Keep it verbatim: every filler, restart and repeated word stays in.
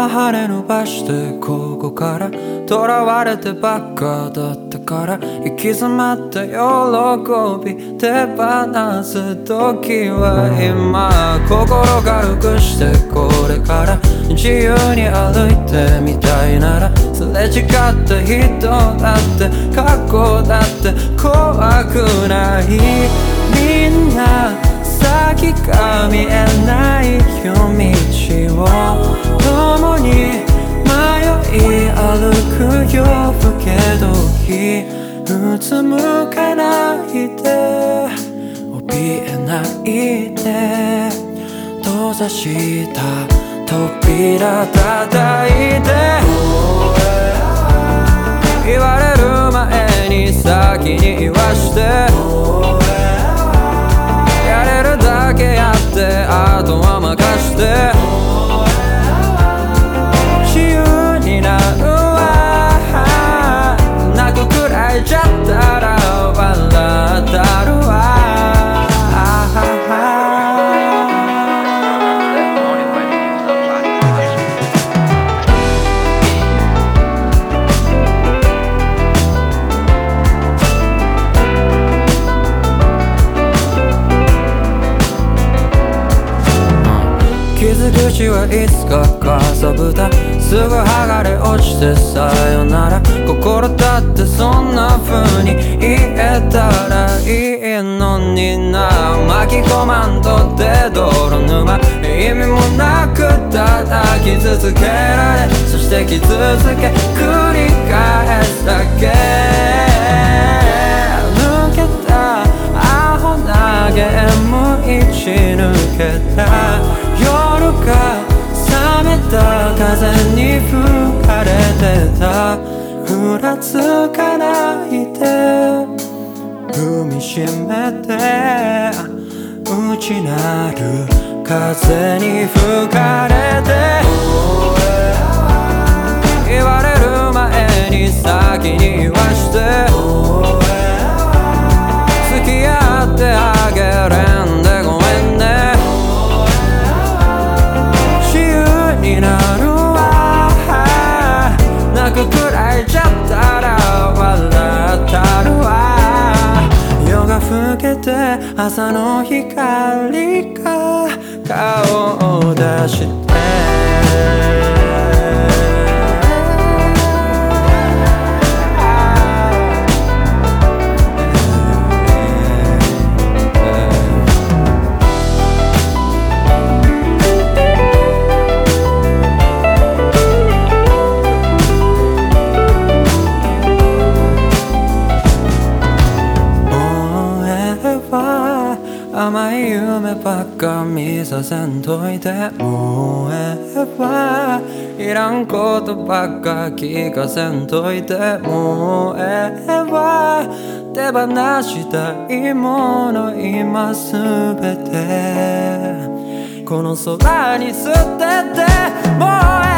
は羽伸ばしてここから囚われてばっかだったから行き詰まった喜び手放す時は今心軽くしてこれから自由に歩いてみたいならすれ違った人だって過去だって怖くないみんな先が見えない夜道を共に迷い歩く夜更け時うつむかないで怯えないで閉ざした扉叩いて言われる前に先に言わしてやれるだけやってあとは任して自由になるわ泣くくらいじゃったら笑ったるわ傷口はいつかかさぶたすぐ剥がれ落ちてさよなら心だってそんな風に言えたらいいのにな巻き込まんとって泥沼意味もなくただ傷つけられそして傷つけ繰り返すだけ抜けたアホなゲーム打ち抜けた夜が冷めた風に吹かれてたふらつかないで踏みしめて内なる風に吹かれて言われる前に先に言わして付き合ってあげれんでごめんねになるわ泣くくらいじゃったら笑ったるわ夜が更けて朝の光が顔を出して甘い夢ばっか見させんといてもうええわいらんことばっか聞かせんといてもうええわ手放したいもの今すべてこの空に捨ててもうええ